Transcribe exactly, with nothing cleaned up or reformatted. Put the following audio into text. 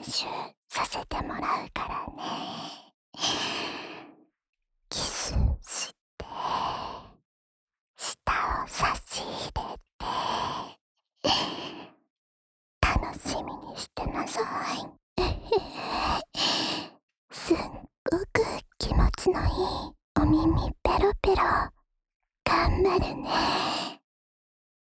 習させてもらうからね。キスして、舌を差し入れて、楽しみにしてなさい。すっごく気持ちのいいお耳ペロペロ頑張るね。